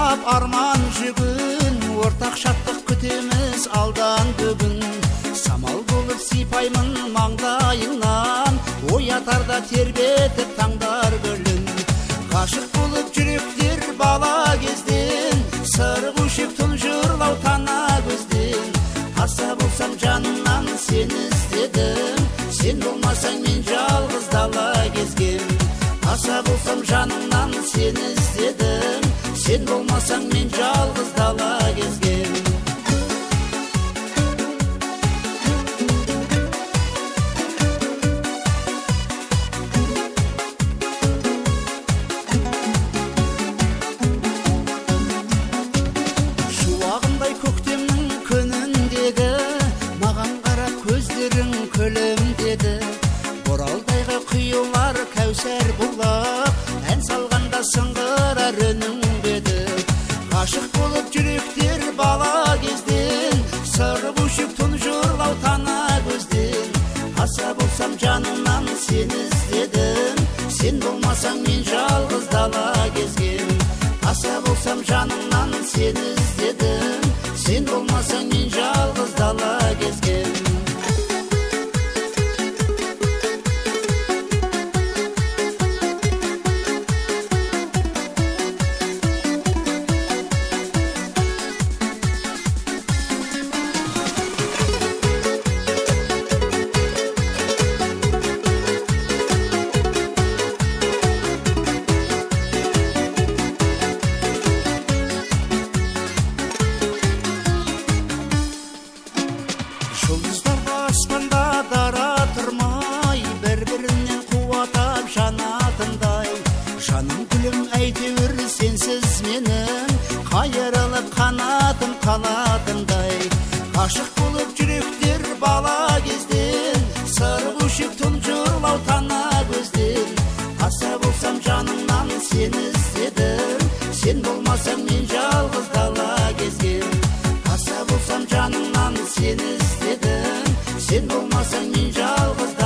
тастап арман жүгін, ортақ шаттық күтеміз алдан бүгін. Самал болып сипаймын маңдайыңнан, оятарда тербетіп таңдар гүлін. Ғашық болып жүректер бала кезден, сыр көшіп тұнжырлау тана көзден. Аса болсам жанымнан сен іздедім, сен болмасаң мен жалғыз дала кезгем. Аса болсам жанымнан сен іздедім, сен болмасаң мен жалғыз дала кезгем. Шуағындай көктемнің күніндегі, маған қара көздерің күлім деді. Боралдайға құйылар кәусәр бұлақ, ән салғанда сыңғырар үнің беді. Ғашық болып жүректер бала кезден, сыр көшіп тұнжырлау тана көзден. Аса болсам жанымнан сен іздедім, сен болмасаң мен жалғыз дала кезгем. Аса болсам жанымнан сен іздедім, сен болмасаң мен жалғыз дала кезгем. Жұлдыздар аспанда дара тұрмай, бір-бірінен қуатап жанатындай. Жаным гүлім әйтеуір сенсіз менің, қайырылып қанатым қалатындай. Ғашық болып жүректер бала кезден, сыр көшіп тұнжырлау тана көзден. Аса болсам жанымнан сен іздедім, сен болмасаң мен жалғыз дала кезгем. Аса болсам жанымнан сен іздедім, сен болмасаң мен жалғыз